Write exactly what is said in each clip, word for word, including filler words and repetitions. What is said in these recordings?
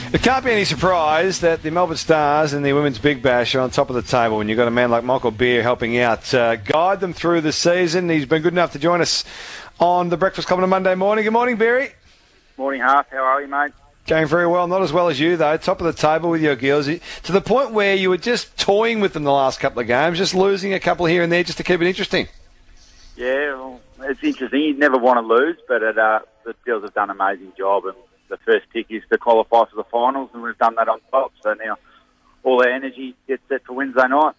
It can't be any surprise that the Melbourne Stars and the Women's Big Bash are on top of the table when you've got a man like Michael Beer helping out, uh, guide them through the season. He's been good enough to join us on the Breakfast Club on a Monday morning. Good morning, Beery. Morning, Half. How are you, mate? Going very well. Not as well as you, though. Top of the table with your girls. To the point where you were just toying with them the last couple of games, just losing a couple here and there just to keep it interesting. Yeah, well, it's interesting. You never want to lose, but it, uh, the girls have done an amazing job. And the first tick is to qualify for the finals, and we've done that on top. So now all our energy gets set for Wednesday night.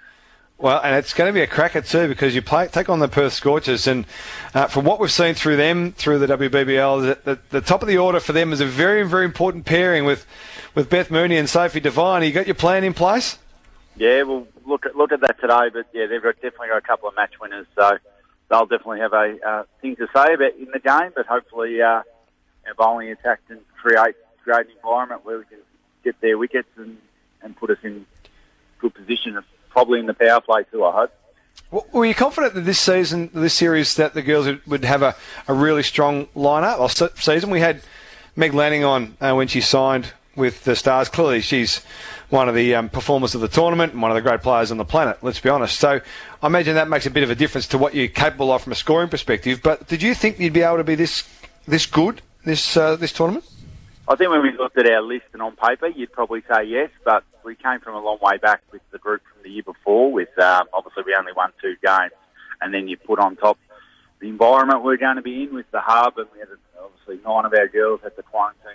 Well, and it's going to be a cracker too, because you play, take on the Perth Scorchers, and uh, from what we've seen through them, through the W B B L, the, the, the top of the order for them is a very, very important pairing with, with Beth Mooney and Sophie Devine. You got your plan in place? Yeah, we'll look at look at that today, but yeah, they've got, definitely got a couple of match winners, so they'll definitely have a uh, thing to say about in the game, but hopefully uh, our bowling attack can create, create an environment where we can get their wickets and, and put us in good position, probably in the power play too, I hope. Well, were you confident that this season, this series, that the girls would have a, a really strong lineup? Or season, we had Meg Lanning on uh, when she signed with the Stars. Clearly, she's one of the um, performers of the tournament and one of the great players on the planet, let's be honest. So I imagine that makes a bit of a difference to what you're capable of from a scoring perspective. But did you think you'd be able to be this this good, this uh, this tournament? I think when we looked at our list and on paper, you'd probably say yes, but we came from a long way back with the group from the year before. With um, obviously we only won two games, and then you put on top the environment we're going to be in with the hub, and we had obviously nine of our girls had to quarantine,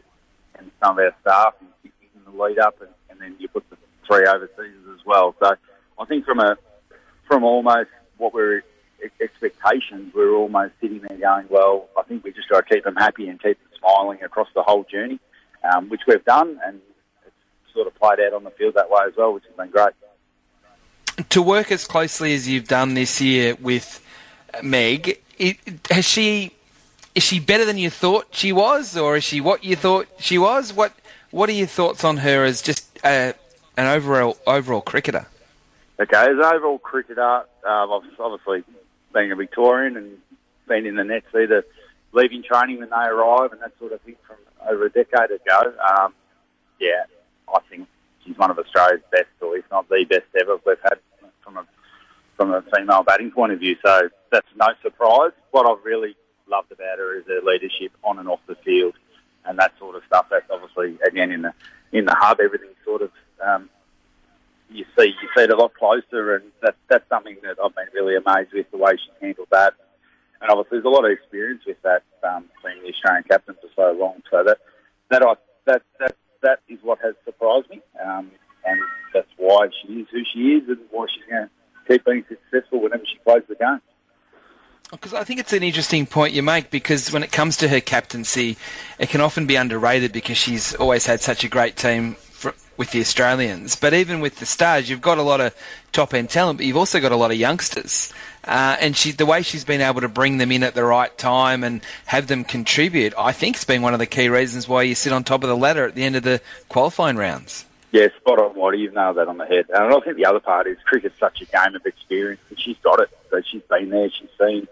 and some of our staff in the lead up, and, and then you put the three overseas as well. So I think from a from almost what we're expectations, we're almost sitting there going, well, I think we just got to keep them happy and keep them smiling across the whole journey, um, which we've done, and it's sort of played out on the field that way as well, which has been great. To work as closely as you've done this year with Meg, it, has she is she better than you thought she was, or is she what you thought she was? What What are your thoughts on her as just uh, an overall overall cricketer? Okay, as an overall cricketer, um, obviously being a Victorian and being in the nets, either leaving training when they arrive and that sort of thing from over a decade ago, um, yeah, I think she's one of Australia's best, or if not the best ever we've had from a from a female batting point of view. So that's no surprise. What I've really loved about her is her leadership on and off the field, and that sort of stuff. That's obviously again in the in the hub, everything's sort of um, you see you see it a lot closer, and that's that's something that I've been really amazed with, the way she handled that. And obviously, there's a lot of experience with that, um, being the Australian captain for so long. So that that I, that that that is what has surprised me, um, and that's why she is who she is, and why she's going to keep being successful whenever she plays the game. Because I think it's an interesting point you make, because when it comes to her captaincy, it can often be underrated because she's always had such a great team for, with the Australians. But even with the Stars, you've got a lot of top-end talent, but you've also got a lot of youngsters. Uh, and she, the way she's been able to bring them in at the right time and have them contribute, I think it's been one of the key reasons why you sit on top of the ladder at the end of the qualifying rounds. Yeah, spot on, Whitey. You've nailed that on the head. And I think the other part is cricket's such a game of experience, and she's got it. So she's been there. She's seen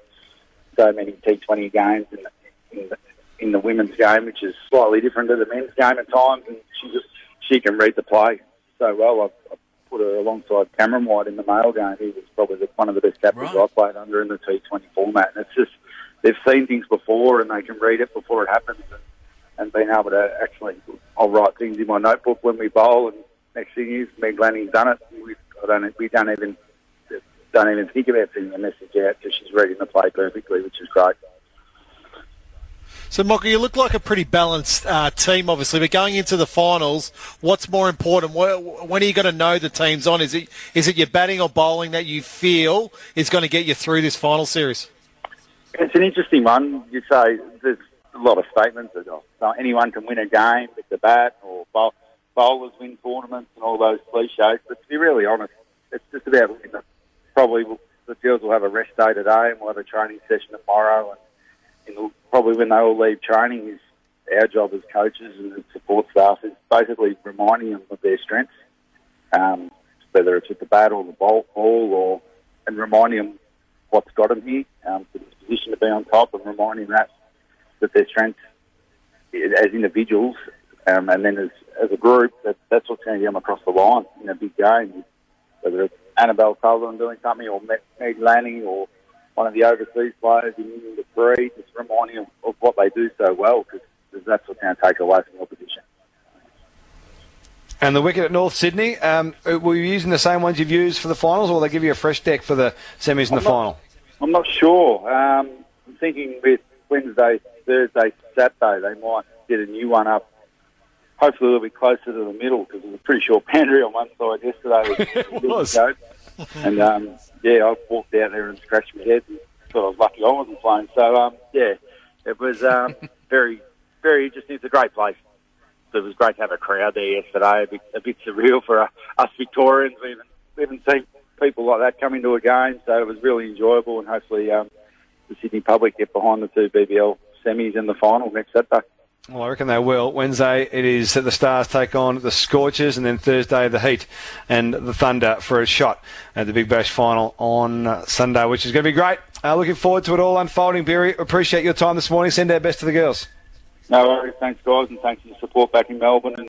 so many T twenty games in the, in the, in the women's game, which is slightly different to the men's game at times, and she just she can read the play so well. I've, I've put her alongside Cameron White in the male game. He was probably the, one of the best captains right. I played under in the T twenty format. And it's just, they've seen things before and they can read it before it happens, and, and being able to actually, I'll write things in my notebook when we bowl, and next thing is Meg Lanning's done it. We, I don't, we don't even don't even think about sending a message out because she's reading the play perfectly, which is great. So, Michael, you look like a pretty balanced uh, team, obviously, but going into the finals, what's more important? When are you going to know the team's on? Is it is it your batting or bowling that you feel is going to get you through this final series? It's an interesting one. You say there's a lot of statements that oh, anyone can win a game with the bat, or bowl, bowlers win tournaments and all those cliches. But to be really honest, it's just about winning. Probably the girls will have a rest day today, and we'll have a training session tomorrow, and And probably when they all leave training, is our job as coaches and support staff is basically reminding them of their strengths, um, whether it's with the bat or the ball, ball or and reminding them what's got them here, um, for this position to be on top, and reminding that that their strengths as individuals Um, and then as, as a group, that, that's what's going to get them across the line in a big game. Whether it's Annabelle Sutherland doing something, or Meg Lanning, or one of the overseas players in the three, just reminding them of what they do so well, because that's what's going to take away from the opposition. And the wicket at North Sydney, um, were you using the same ones you've used for the finals, or will they give you a fresh deck for the semis and the not, final? I'm not sure. Um, I'm thinking with Wednesday, Thursday, Saturday, they might get a new one up. Hopefully a little bit closer to the middle, because it was a pretty short boundary on one side yesterday. It was. And, um, yeah, I walked out there and scratched my head and thought I was lucky I wasn't playing. So, um, yeah, it was um, very, very interesting. It's a great place. It was great to have a crowd there yesterday. A bit, a bit surreal for uh, us Victorians. We haven't, we haven't seen people like that come into a game, so it was really enjoyable. And hopefully um, the Sydney public get behind the two B B L semis and the final next Saturday. Well, I reckon they will. Wednesday, it is that the Stars take on the Scorchers, and then Thursday, the Heat and the Thunder for a shot at the Big Bash final on uh, Sunday, which is going to be great. Uh, looking forward to it all unfolding, Berry. Appreciate your time this morning. Send our best to the girls. No worries. Thanks, guys, and thanks for your support back in Melbourne.